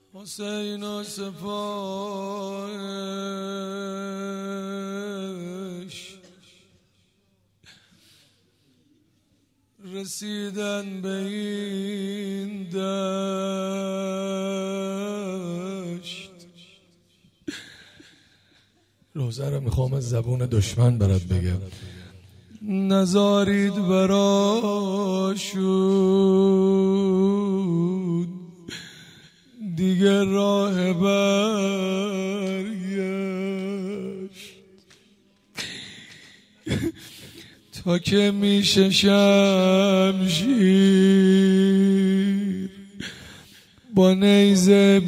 حسین و سپاهش رسیدن به این دشت. روزه رو میخوام از زبون دشمن برات بگم. نزارید براشون دیگه راه برگشت، تا که میشه شمشیر با نیزه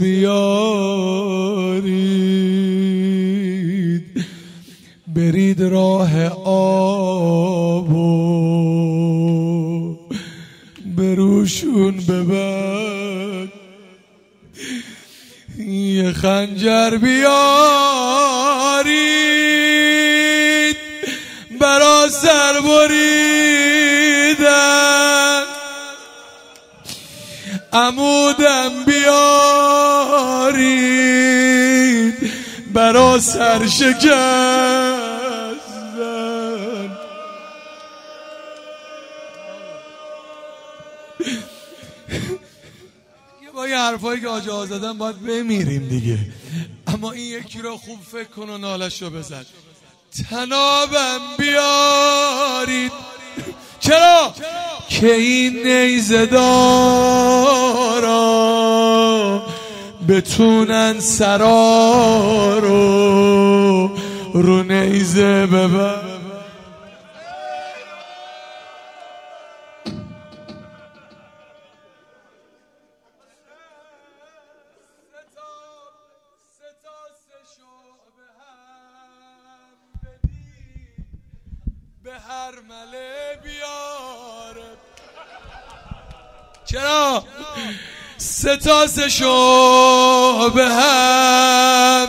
بیارید، برید راه آب و بروشون ببند، یه خنجر بیارید برا سر بریدن، عمودم بیارید برا سر شکستن. با یه حرفایی که آجا زدن باید بمیریم دیگه، اما این یکی رو خوب فکر کن و نالش رو بزن. تنابم بیارید، چرا؟ که این نیزه دارا بتونن سرا رو نیزه ببر. به هر مله بیاره، چرا؟ ستاسشو به هم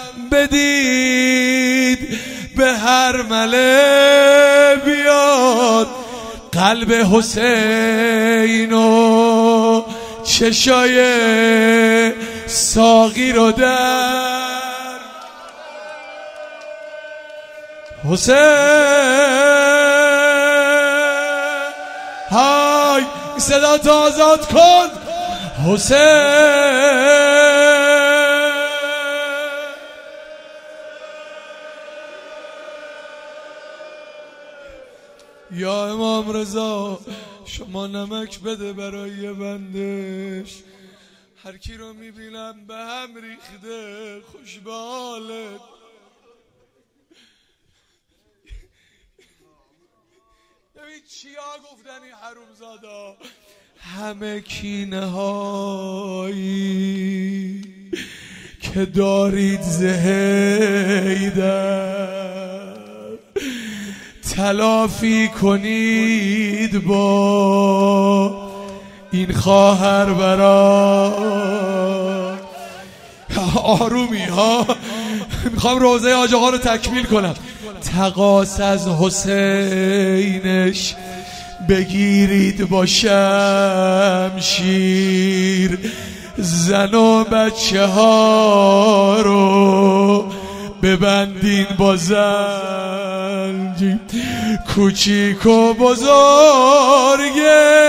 بدید، به هر مله بیاد، قلب حسین و چشای ساقی رو در حسین. های صدا تو آزاد کن حسین. یا امام رضا شما نمک بده برای بندش، هر کی رو میبینم به هم ریخته، خوش به حالت. ببین چیا گفتن این حرومزادا، همه کینه هایی که دارید زهیدر تلافی کنید با این خواهر برا. آرومی ها، میخوام روزه حاج آقا رو تکمیل کنم. تقاس از حسینش بگیرید با شمشیر، زن و بچه ها رو ببندین با زنجیر، کوچیک و بزرگ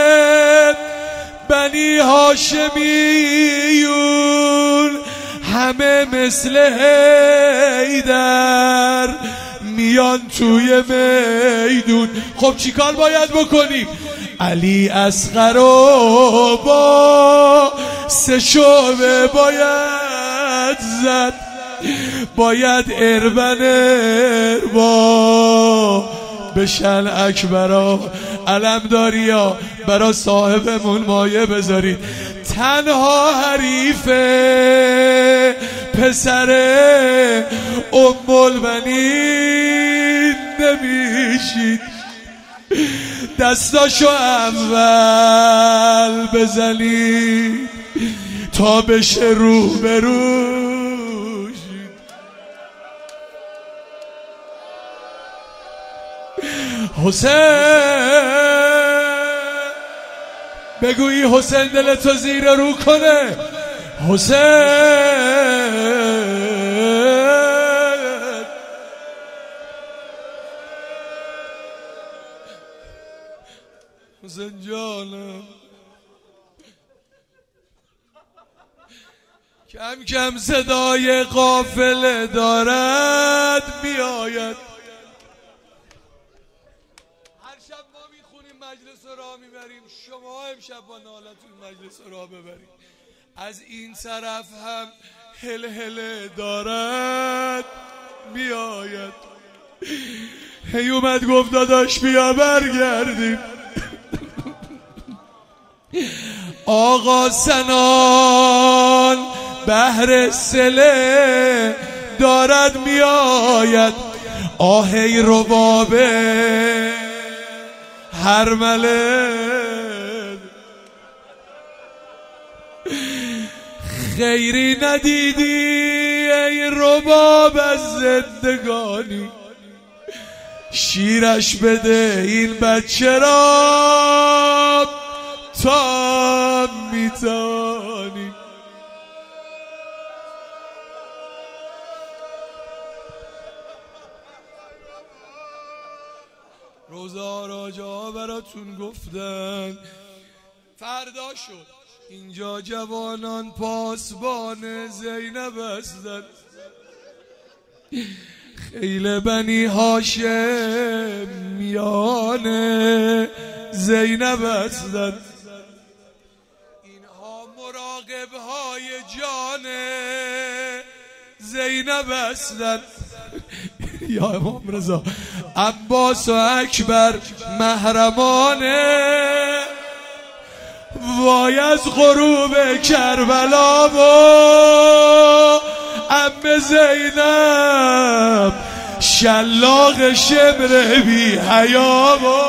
بنی هاشمیون همه مثل حیدر میان توی میدون. خب چیکار باید بکنیم؟ علی اصغر و با سه شعبه باید زد، باید اربن اربا بشن اکبرا. علمداریا برا صاحبمون مایه بذارید. تنها حریف پسر ام البنین نمیشید، دستاشو اول بزنید تا بشه رو به روش. حسین بگویی حسین دلتو زیر رو کنه، حسین جانم کم کم صدای قافله دارد میآید. هر شب ما میخونیم مجلس را میبریم، شما امشب با نالتون مجلس را ببریم. از این طرف هم هل دارد میآید. هی اومد گفت داداش بیا برگردیم. آقا سنان بهر سله دارد میآید. آهی ربابه هرمله خیری ندیدی ای رباب از زندگانی. شیرش بده این بچه را تا میتانی. روزا راجا براتون گفتن. فردا شد اینجا جوانان پاسبان زینب هستن. خیل بنی هاشم میان زینب هستن. اینها مراقب های جان زینب هستن. یا امام رضا عباس و اکبر محرمانه. وای از غروب کربلا و عم زینب شلاق شمر بی حیا و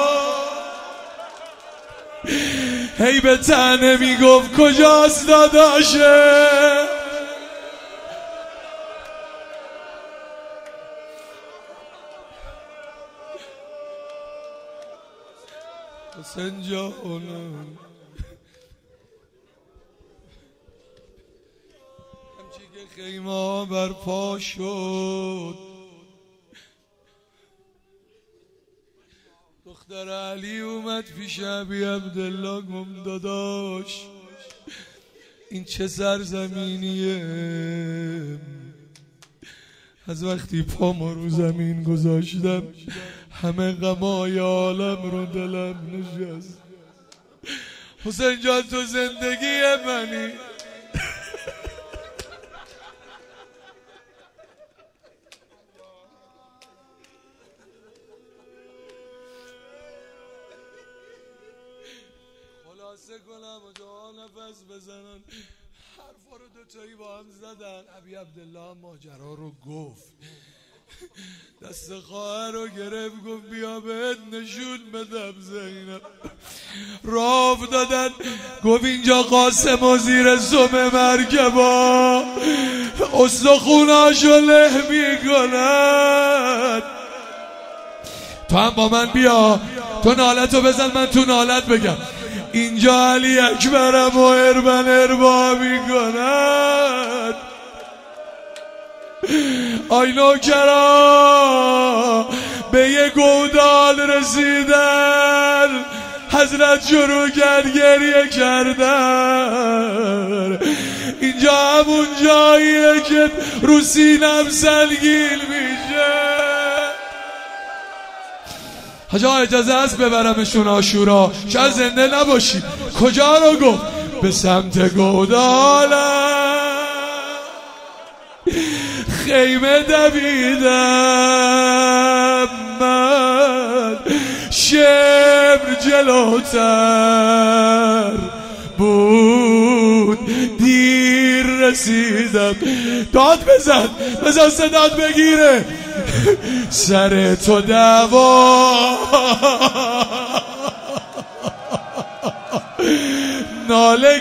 هی به تنه میگفت کجاست داداشه. حسین جانم همچی که خیمه برپا شد دختر علی اومد پیش ابی عبدالله گفت داداش این چه سرزمینیه؟ از وقتی پامو رو زمین گذاشتم همه غمای عالم رو دلم نشست. حسین جان تو زندگی منی. خلاصه کنم و جا نفس بزنن. حرفا رو دوتایی با هم زدن. ابی عبدالله ماجرا رو گفت. دست خواهر رو گرفت گفت بیا بهت نشون بدم زینب. راه دادن گفت اینجا قاسم و زیر سم مرکبا استخوناشو له میکنن. تو هم با من بیا تو نالتو بزن من تو نالت بگم. اینجا علی اکبرم و اربا میکنن. آی نوکرا به یه گودال رسیدن. حضرت شروع کرد گریه کردن. اینجا همون جاییه که رو سینم سلگیل میشه. حاجا اجازه هست ببرمشون آشورا شاید زنده نباشی. کجا رو گفت؟ به سمت گودالم خیمه دویدم من. شمر جلوتر بود دیر رسیدم. داد بزن صدات بگیره. سر تو دعوا ناله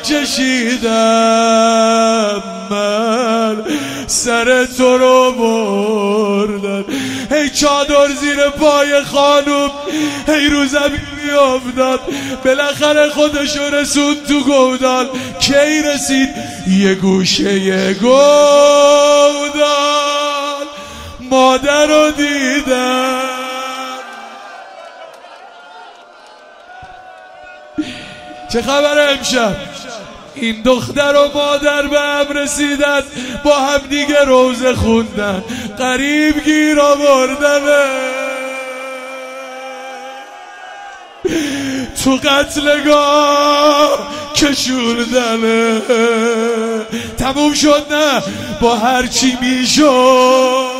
کشیدم من. سر تو رو بردن. هی چادر زیر پای خانوم هی رو زمین افتاد، بالاخره خودشو رسوند تو گودال. کی رسید؟ یه گوشه گودال مادر رو دیدم. چه خبره امشب؟ این دختر و مادر به هم رسیدن، با هم دیگه روزه خوندن، قریب گیر آوردنه، تو قتلگاه کشوردنه. تموم شد نه؟ با هر چی میشد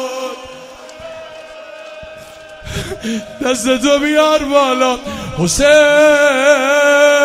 دستتو بیار بالا حسین.